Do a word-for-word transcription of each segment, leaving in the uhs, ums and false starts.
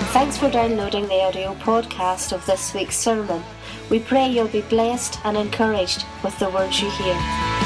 Thanks for downloading the audio podcast of this week's sermon. We pray you'll be blessed and encouraged with the words you hear.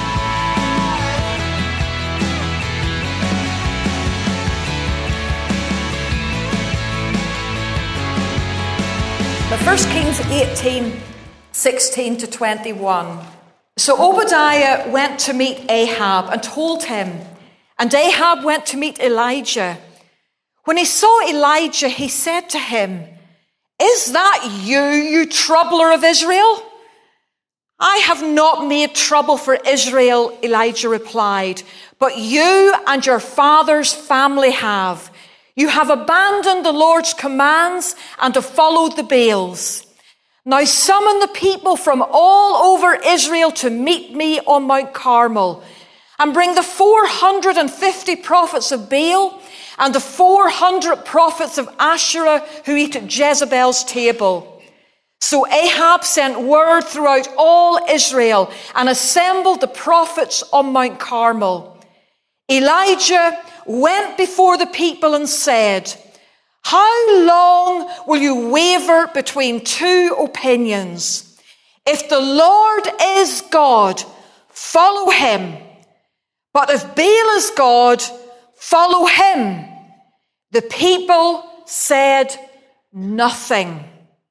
First Kings eighteen, sixteen to twenty-one. So Obadiah went to meet Ahab and told him, and Ahab went to meet Elijah. When he saw Elijah, he said to him, "Is that you, you troubler of Israel?" "I have not made trouble for Israel," Elijah replied, "but you and your father's family have. You have abandoned the Lord's commands and have followed the Baals. Now summon the people from all over Israel to meet me on Mount Carmel, and bring the four hundred fifty prophets of Baal and the four hundred prophets of Asherah who eat at Jezebel's table." So Ahab sent word throughout all Israel and assembled the prophets on Mount Carmel. Elijah went before the people and said, "How long will you waver between two opinions? If the Lord is God, follow him. But if Baal is God, follow him." The people said nothing.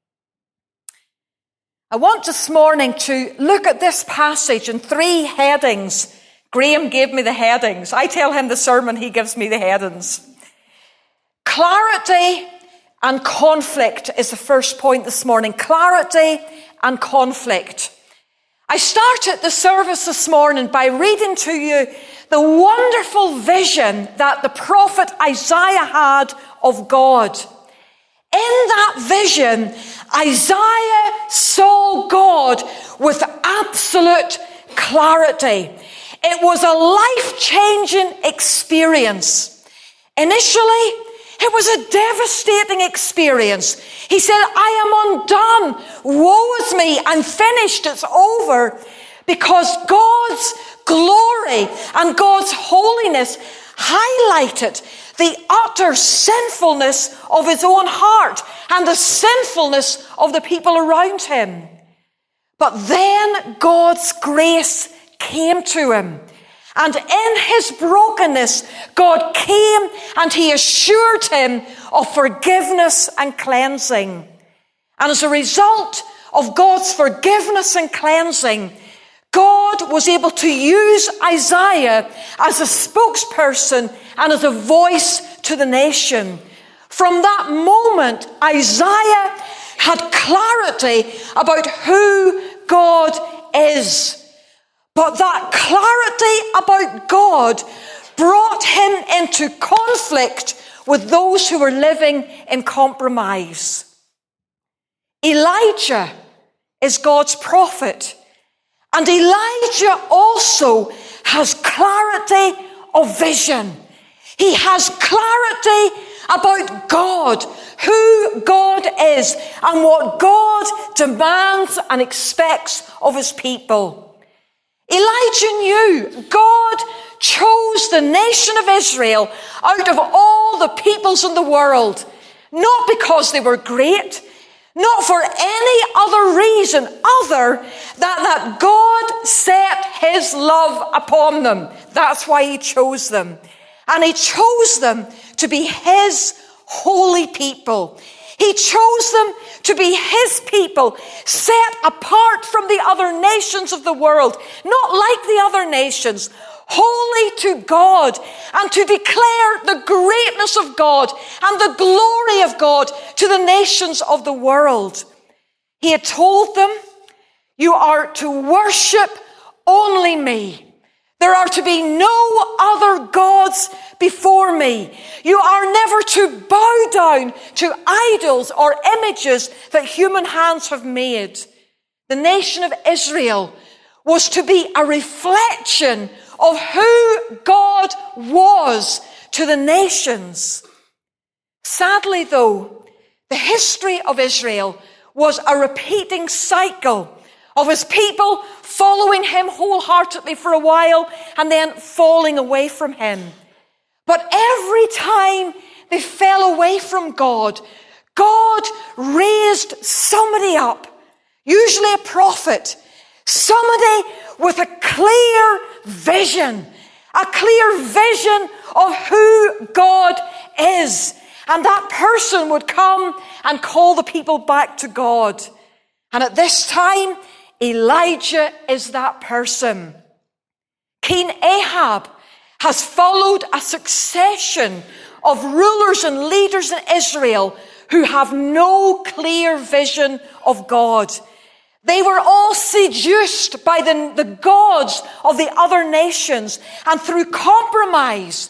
I want this morning to look at this passage in three headings. Graham gave me the headings. I tell him the sermon, he gives me the headings. Clarity and conflict is the first point this morning. Clarity and conflict. I started the service this morning by reading to you the wonderful vision that the prophet Isaiah had of God. In that vision, Isaiah saw God with absolute clarity. It was a life-changing experience. Initially, it was a devastating experience. He said, "I am undone. Woe is me. I'm finished. It's over." Because God's glory and God's holiness highlighted the utter sinfulness of his own heart and the sinfulness of the people around him. But then God's grace came to him. And in his brokenness, God came and he assured him of forgiveness and cleansing. And as a result of God's forgiveness and cleansing, God was able to use Isaiah as a spokesperson and as a voice to the nation. From that moment, Isaiah had clarity about who God is. But that clarity about God brought him into conflict with those who were living in compromise. Elijah is God's prophet, and Elijah also has clarity of vision. He has clarity about God, who God is, and what God demands and expects of his people. Elijah knew God chose the nation of Israel out of all the peoples in the world, not because they were great, not for any other reason other than that God set his love upon them. That's why he chose them. And he chose them to be his holy people. He chose them to be his people, set apart from the other nations of the world, not like the other nations, holy to God, and to declare the greatness of God and the glory of God to the nations of the world. He had told them, "You are to worship only me. There are to be no other gods before me. You are never to bow down to idols or images that human hands have made." The nation of Israel was to be a reflection of who God was to the nations. Sadly, though, the history of Israel was a repeating cycle of his people following him wholeheartedly for a while and then falling away from him. But every time they fell away from God, God raised somebody up, usually a prophet, somebody with a clear vision, a clear vision of who God is. And that person would come and call the people back to God. And at this time, Elijah is that person. King Ahab has followed a succession of rulers and leaders in Israel who have no clear vision of God. They were all seduced by the, the gods of the other nations, and through compromise,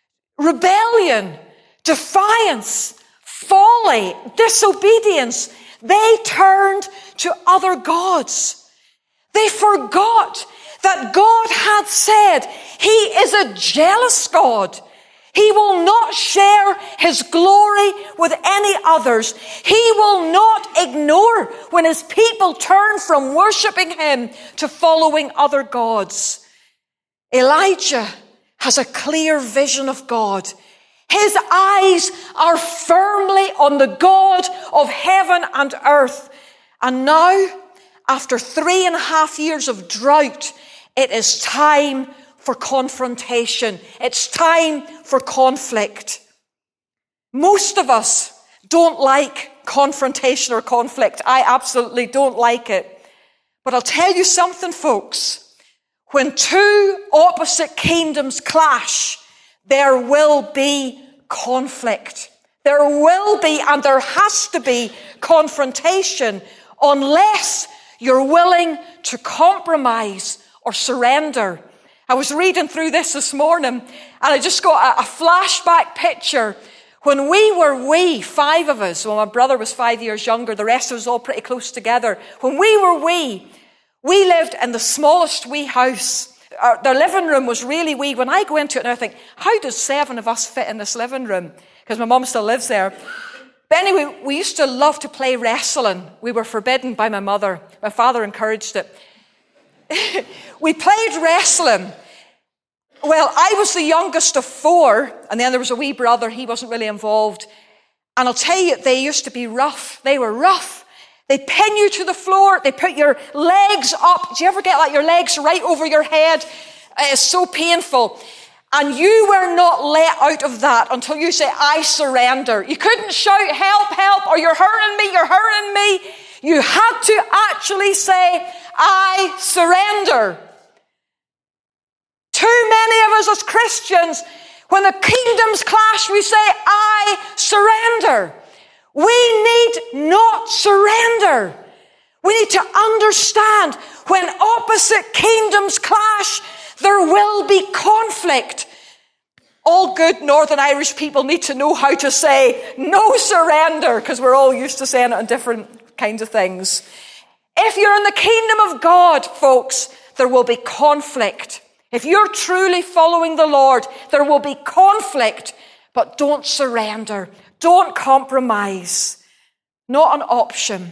rebellion, defiance, folly, disobedience, they turned to other gods. They forgot that God had said he is a jealous God. He will not share his glory with any others. He will not ignore when his people turn from worshiping him to following other gods. Elijah has a clear vision of God. His eyes are firmly on the God of heaven and earth. And now, after three and a half years of drought, it is time for confrontation. It's time for conflict. Most of us don't like confrontation or conflict. I absolutely don't like it. But I'll tell you something, folks. When two opposite kingdoms clash, there will be conflict. There will be, and there has to be, confrontation unless you're willing to compromise or surrender. I was reading through this this morning, and I just got a, a flashback picture. When we were wee, five of us, well, my brother was five years younger, the rest of us all pretty close together. When we were wee, we lived in the smallest wee house. Our, the living room was really wee. When I go into it and I think, how does seven of us fit in this living room? Because my mum still lives there. But anyway, we used to love to play wrestling. We were forbidden by my mother. My father encouraged it. We played wrestling. Well, I was the youngest of four, and then there was a wee brother. He wasn't really involved. And I'll tell you, they used to be rough. They were rough. They pin you to the floor. They put your legs up. Do you ever get like your legs right over your head? It's so painful. And you were not let out of that until you say, I surrender. You couldn't shout, help, help, or you're hurting me, you're hurting me. You had to actually say, I surrender. Too many of us as Christians, when the kingdoms clash, we say, I surrender. We need not surrender. We need to understand when opposite kingdoms clash, there will be conflict. All good Northern Irish people need to know how to say no surrender, because we're all used to saying it on different kinds of things. If you're in the kingdom of God, folks, there will be conflict. If you're truly following the Lord, there will be conflict, but don't surrender. Don't compromise. Not an option.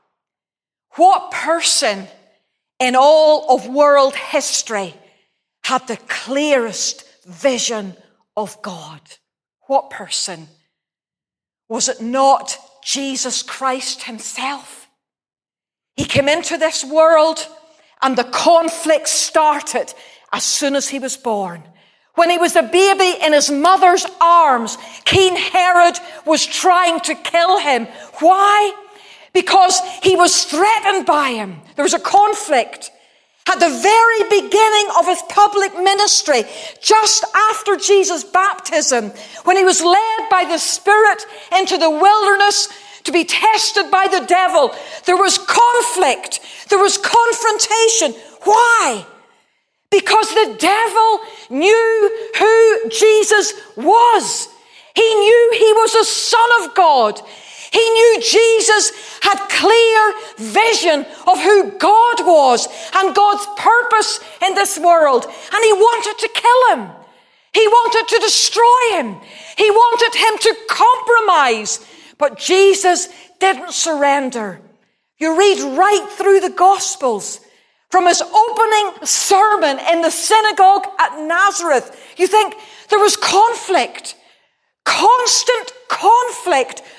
What person in all of world history had the clearest vision of God? What person? Was it not Jesus Christ himself? He came into this world and the conflict started as soon as he was born. When he was a baby in his mother's arms, King Herod was trying to kill him. Why? Because he was threatened by him. There was a conflict. At the very beginning of his public ministry, just after Jesus' baptism, when he was led by the Spirit into the wilderness to be tested by the devil, there was conflict. There was confrontation. Why? Because the devil knew who Jesus was. He knew he was a son of God. He knew Jesus had clear vision of who God was and God's purpose in this world. And he wanted to kill him. He wanted to destroy him. He wanted him to compromise. But Jesus didn't surrender. You read right through the Gospels. From his opening sermon in the synagogue at Nazareth, you think there was conflict, constant conflict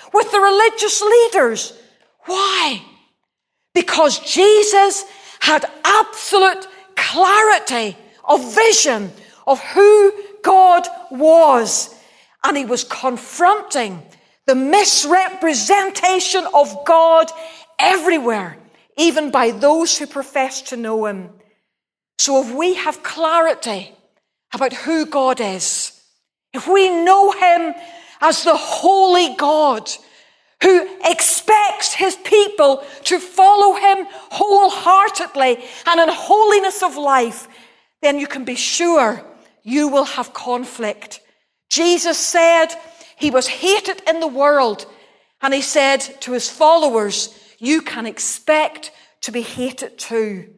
with the religious leaders. Why? Because Jesus had absolute clarity of vision of who God was. And he was confronting the misrepresentation of God everywhere, even by those who profess to know him. So if we have clarity about who God is, if we know him as the holy God who expects his people to follow him wholeheartedly and in holiness of life, then you can be sure you will have conflict. Jesus said he was hated in the world, and he said to his followers, you can expect to be hated too.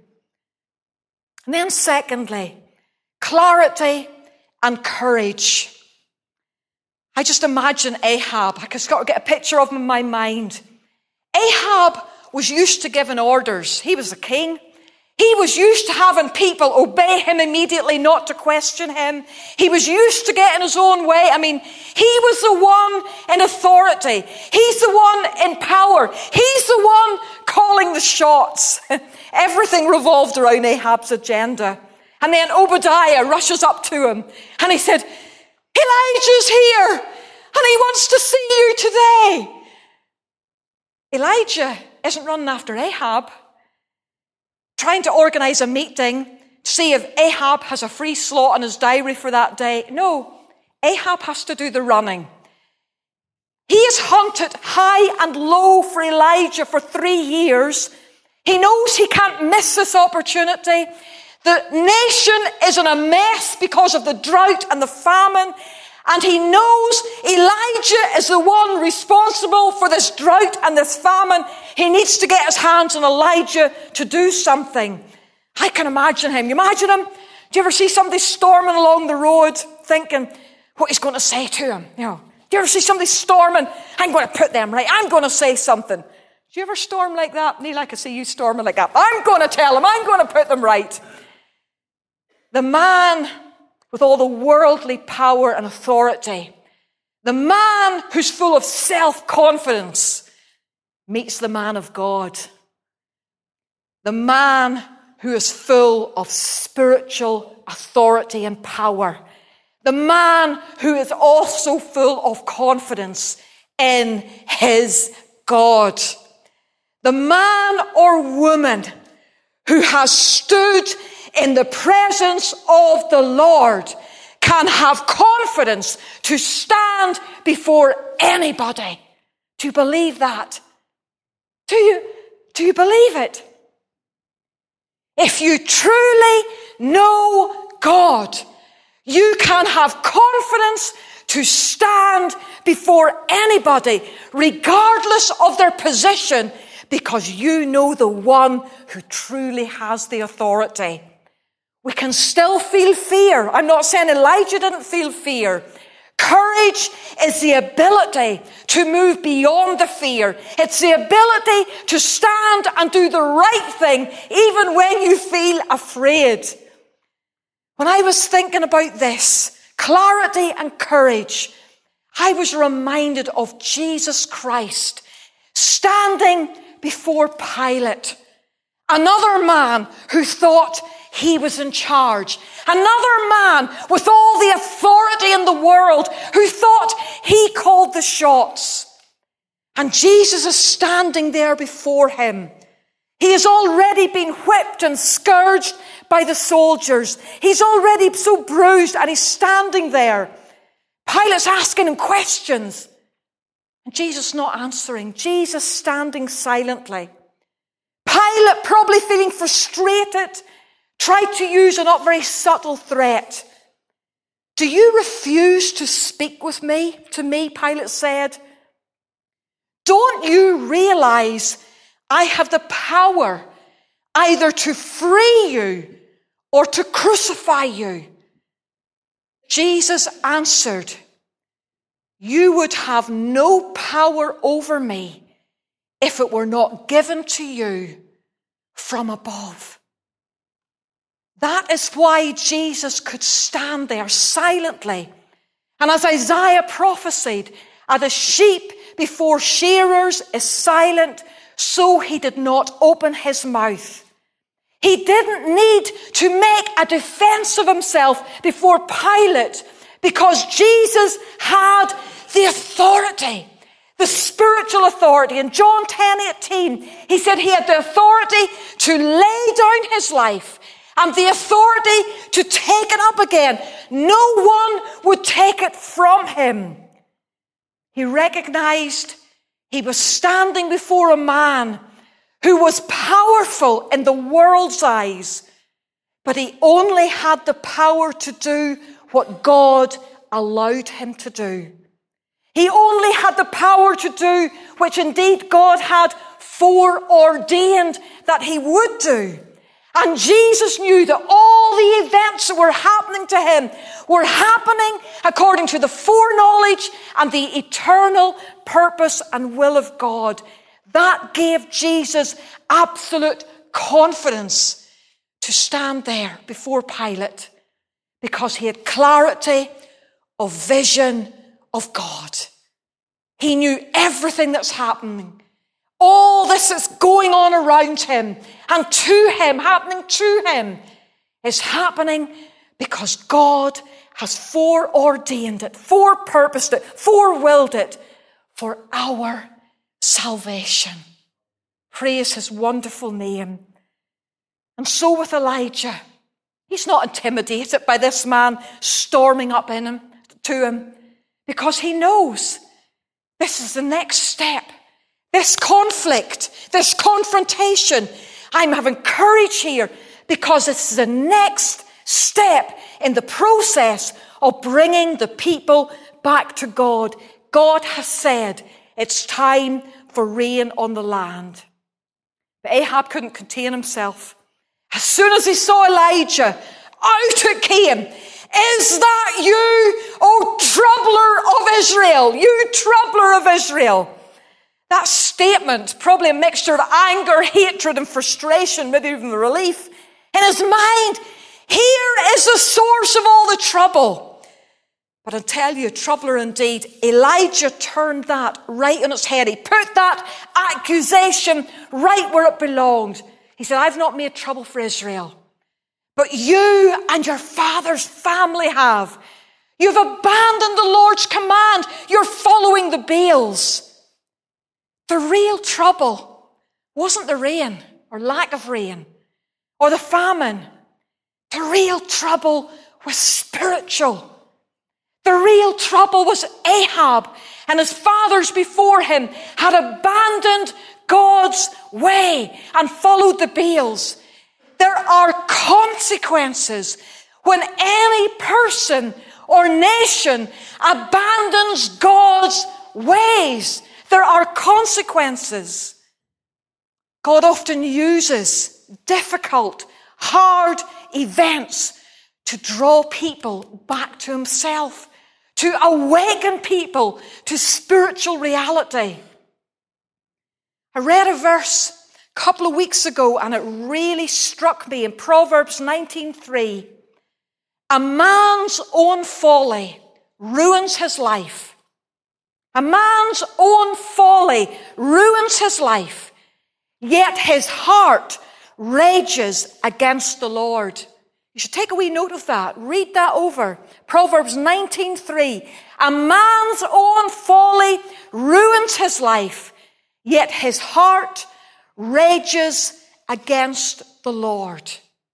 And then secondly, clarity and courage. I just imagine Ahab. I just got to get a picture of him in my mind. Ahab was used to giving orders. He was a king. He was used to having people obey him immediately, not to question him. He was used to getting his own way. I mean, he was the one in authority. He's the one in power. He's the one calling the shots. Everything revolved around Ahab's agenda. And then Obadiah rushes up to him and he said, Elijah's here and he wants to see you today. Elijah isn't running after Ahab, trying to organize a meeting to see if Ahab has a free slot in his diary for that day. No, Ahab has to do the running. He has hunted high and low for Elijah for three years. He knows he can't miss this opportunity. The nation is in a mess because of the drought and the famine. And he knows Elijah is the one responsible for this drought and this famine. He needs to get his hands on Elijah to do something. I can imagine him. You imagine him? Do you ever see somebody storming along the road thinking what he's going to say to him? You know, do you ever see somebody storming? I'm going to put them right. I'm going to say something. Do you ever storm like that? Neil, I can see you storming like that. I'm going to tell them. I'm going to put them right. The man with all the worldly power and authority, the man who's full of self-confidence, meets the man of God. The man who is full of spiritual authority and power. The man who is also full of confidence in his God. The man or woman who has stood in the presence of the Lord can have confidence to stand before anybody. Do you believe that? Do you, do you believe it? If you truly know God, you can have confidence to stand before anybody, regardless of their position, because you know the one who truly has the authority. We can still feel fear. I'm not saying Elijah didn't feel fear. Courage is the ability to move beyond the fear. It's the ability to stand and do the right thing, even when you feel afraid. When I was thinking about this, clarity and courage, I was reminded of Jesus Christ standing before Pilate, another man who thought he was in charge. Another man with all the authority in the world who thought he called the shots. And Jesus is standing there before him. He has already been whipped and scourged by the soldiers. He's already so bruised and he's standing there. Pilate's asking him questions. And Jesus not answering. Jesus standing silently. Pilate probably feeling frustrated, tried to use a not very subtle threat. Do you refuse to speak with me? To me, Pilate said. Don't you realize I have the power either to free you or to crucify you? Jesus answered, you would have no power over me if it were not given to you from above. That is why Jesus could stand there silently. And as Isaiah prophesied, as a sheep before shearers is silent, so he did not open his mouth. He didn't need to make a defense of himself before Pilate because Jesus had the authority, the spiritual authority. In John ten eighteen, he said he had the authority to lay down his life and the authority to take it up again. No one would take it from him. He recognized he was standing before a man who was powerful in the world's eyes, but he only had the power to do what God allowed him to do. He only had the power to do which indeed God had foreordained that he would do. And Jesus knew that all the events that were happening to him were happening according to the foreknowledge and the eternal purpose and will of God. That gave Jesus absolute confidence to stand there before Pilate because he had clarity of vision of God. He knew everything that's happening. All this that's going on around him and to him, happening to him, is happening because God has foreordained it, forepurposed it, forewilled it for our salvation. Praise his wonderful name. And so with Elijah, he's not intimidated by this man storming up in him, to him, because he knows this is the next step. This conflict, this confrontation, I'm having courage here because it's the next step in the process of bringing the people back to God. God has said it's time for rain on the land. But Ahab couldn't contain himself. As soon as he saw Elijah, out it came. Is that you, O troubler of Israel? You troubler of Israel. That statement, probably a mixture of anger, hatred, and frustration, maybe even relief. In his mind, here is the source of all the trouble. But I tell you, troubler indeed, Elijah turned that right on its head. He put that accusation right where it belonged. He said, I've not made trouble for Israel, but you and your father's family have. You've abandoned the Lord's command. You're following the Baals. The real trouble wasn't the rain or lack of rain or the famine. The real trouble was spiritual. The real trouble was Ahab and his fathers before him had abandoned God's way and followed the Baals. There are consequences when any person or nation abandons God's ways. There are consequences. God often uses difficult, hard events to draw people back to himself, to awaken people to spiritual reality. I read a verse a couple of weeks ago and it really struck me in Proverbs nineteen three. A man's own folly ruins his life. A man's own folly ruins his life, yet his heart rages against the Lord. You should take a wee note of that. Read that over. Proverbs nineteen three. A man's own folly ruins his life, yet his heart rages against the Lord.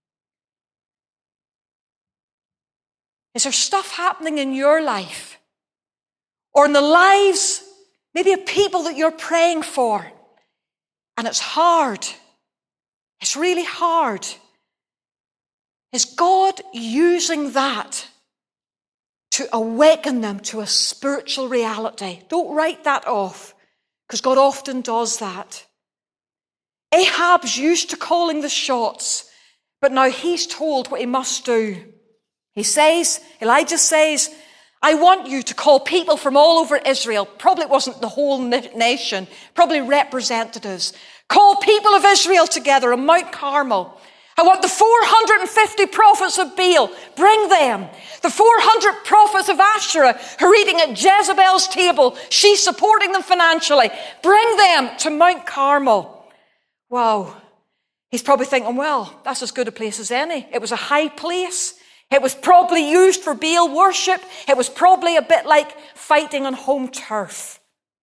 Is there stuff happening in your life or in the lives maybe of people that you're praying for and it's hard? It's really hard. Is God using that to awaken them to a spiritual reality? Don't write that off, because God often does that. Ahab's used to calling the shots, but now he's told what he must do. He says, Elijah says, I want you to call people from all over Israel. Probably it wasn't the whole nation, probably representatives. Call people of Israel together on Mount Carmel I want the four hundred fifty prophets of Baal. Bring them. The four hundred prophets of Asherah who are eating at Jezebel's table. She's supporting them financially. Bring them to Mount Carmel. Wow. He's probably thinking, well, that's as good a place as any. It was a high place. It was probably used for Baal worship. It was probably a bit like fighting on home turf.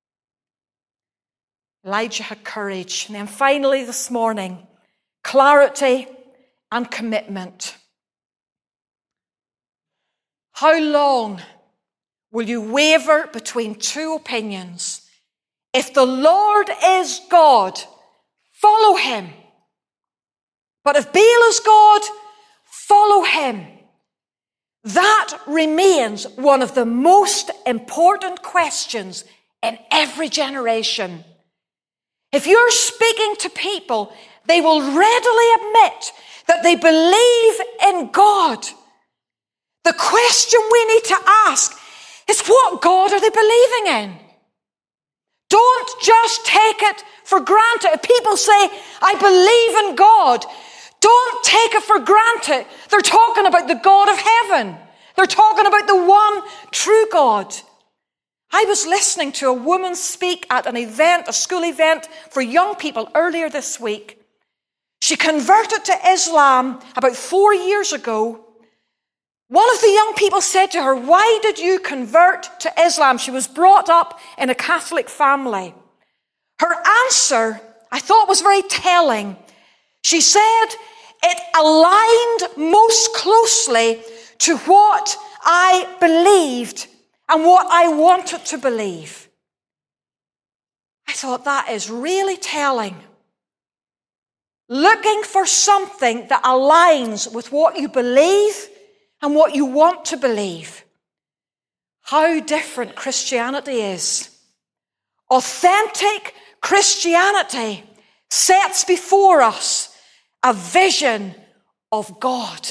Elijah had courage. And then finally this morning, clarity and commitment. How long will you waver between two opinions? If the Lord is God, follow him. But if Baal is God, follow him. That remains one of the most important questions in every generation. If you're speaking to people, they will readily admit that they believe in God. The question we need to ask is, what God are they believing in? Don't just take it for granted. If people say, I believe in God, don't take it for granted. They're talking about the God of heaven. They're talking about the one true God. I was listening to a woman speak at an event, a school event for young people earlier this week. She converted to Islam about four years ago. One of the young people said to her, why did you convert to Islam? She was brought up in a Catholic family. Her answer, I thought, was very telling. She said, it aligned most closely to what I believed and what I wanted to believe. I thought, that is really telling. Looking for something that aligns with what you believe and what you want to believe. How different Christianity is. Authentic Christianity sets before us a vision of God.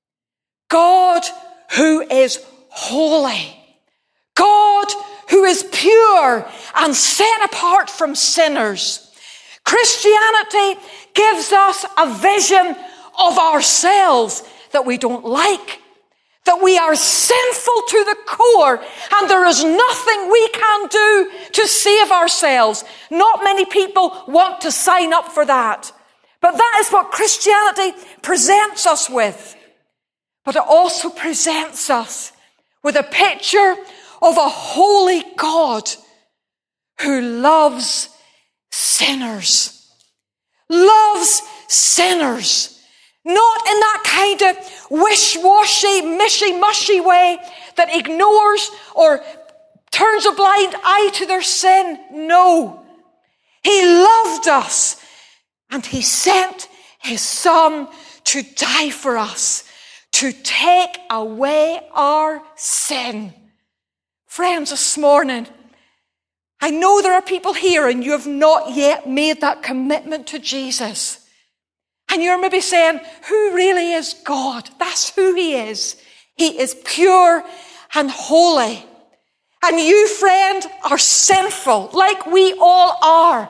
God who is holy. God who is pure and set apart from sinners. Christianity gives us a vision of ourselves that we don't like, that we are sinful to the core, and there is nothing we can do to save ourselves. Not many people want to sign up for that. But that is what Christianity presents us with. But it also presents us with a picture of a holy God who loves sinners. Loves sinners. Not in that kind of wish-washy, mishy-mushy way that ignores or turns a blind eye to their sin. No. He loved us, and he sent his Son to die for us, to take away our sin. Friends, this morning, I know there are people here and you have not yet made that commitment to Jesus. And you're maybe saying, who really is God? That's who he is. He is pure and holy. And you, friend, are sinful, like we all are.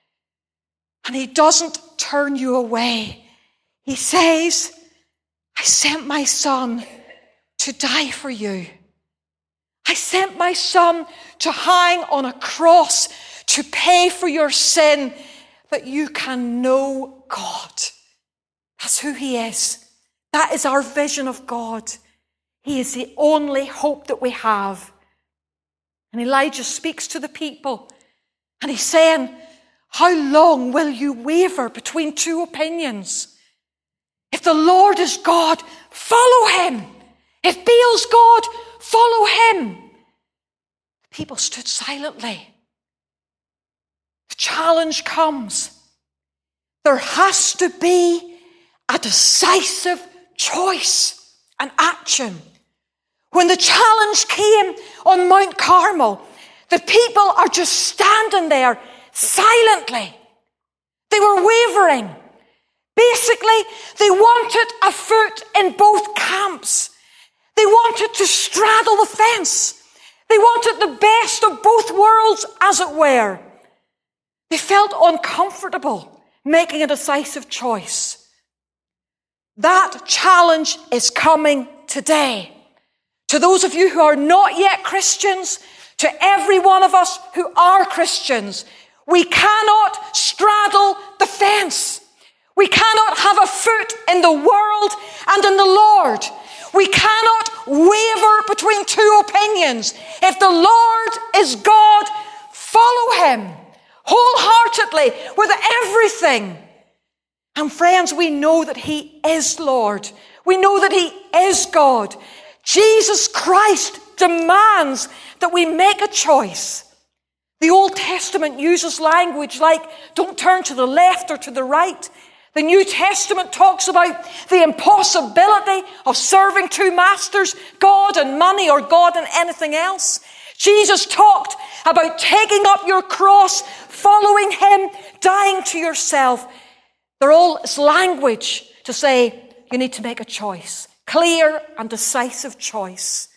And he doesn't turn you away. He says, I sent my Son to die for you. I sent my Son to hang on a cross to pay for your sin, that you can know God. That's who he is. That is our vision of God. He is the only hope that we have. And Elijah speaks to the people, and he's saying, how long will you waver between two opinions? If the Lord is God, follow him. If Baal's God, follow him. The people stood silently. The challenge comes. There has to be a decisive choice and action. When the challenge came on Mount Carmel, the people are just standing there silently. They were wavering. Basically, they wanted a foot in both camps. They wanted to straddle the fence. They wanted the best of both worlds, as it were. They felt uncomfortable making a decisive choice. That challenge is coming today. To those of you who are not yet Christians, to every one of us who are Christians, we cannot straddle the fence. We cannot have a foot in the world and in the Lord. We cannot waver between two opinions. If the Lord is God, follow him wholeheartedly with everything. And friends, we know that he is Lord. We know that he is God. Jesus Christ demands that we make a choice. The Old Testament uses language like, don't turn to the left or to the right. The New Testament talks about the impossibility of serving two masters, God and money or God and anything else. Jesus talked about taking up your cross, following him, dying to yourself. They're all it's language to say you need to make a choice. Clear and decisive choice.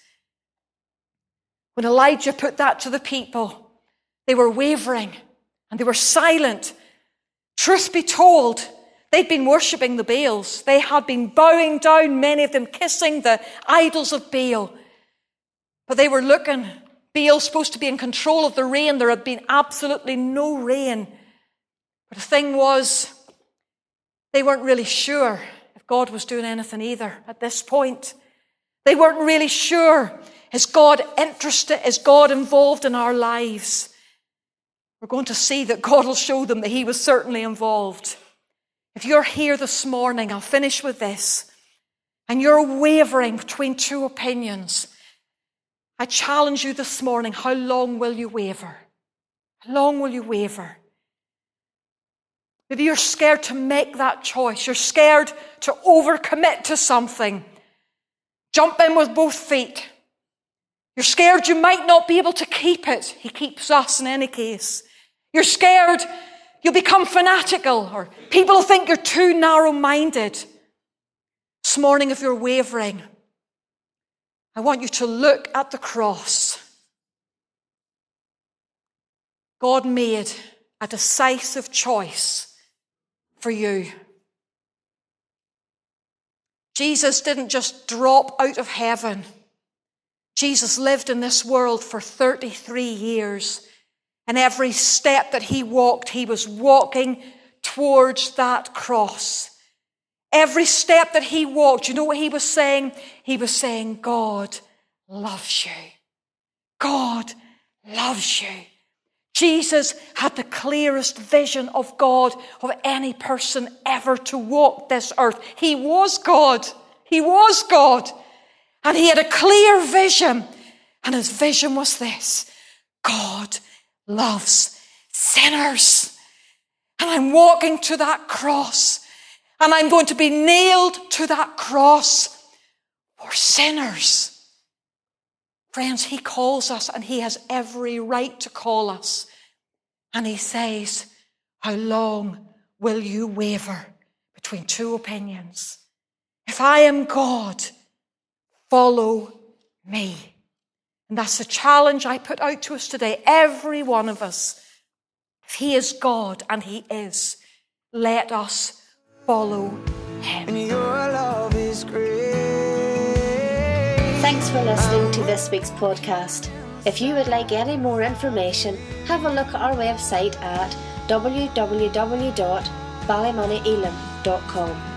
When Elijah put that to the people, they were wavering and they were silent. Truth be told, they'd been worshipping the Baals. They had been bowing down, many of them kissing the idols of Baal. But they were looking. Baal's supposed to be in control of the rain. There had been absolutely no rain. But the thing was, they weren't really sure if God was doing anything either at this point. They weren't really sure. Is God interested? Is God involved in our lives? We're going to see that God will show them that he was certainly involved. If you're here this morning, I'll finish with this, and you're wavering between two opinions, I challenge you this morning, how long will you waver? How long will you waver? Maybe you're scared to make that choice. You're scared to overcommit to something. Jump in with both feet. You're scared you might not be able to keep it. He keeps us in any case. You're scared you'll become fanatical, or people will think you're too narrow-minded. This morning, if you're wavering, I want you to look at the cross. God made a decisive choice for you. Jesus didn't just drop out of heaven. Jesus lived in this world for thirty-three years. And every step that he walked, he was walking towards that cross. Every step that he walked, you know what he was saying? He was saying, God loves you. God loves you. Jesus had the clearest vision of God of any person ever to walk this earth. He was God. He was God. And he had a clear vision. And his vision was this: God loves sinners. And I'm walking to that cross. And I'm going to be nailed to that cross for sinners. Friends, he calls us, and he has every right to call us. And he says, how long will you waver between two opinions? If I am God, follow me. And that's the challenge I put out to us today. Every one of us. If he is God, and he is, let us follow him. And your love is great. Thanks for listening to this week's podcast. If you would like any more information, have a look at our website at w w w dot ballymoney elim dot com.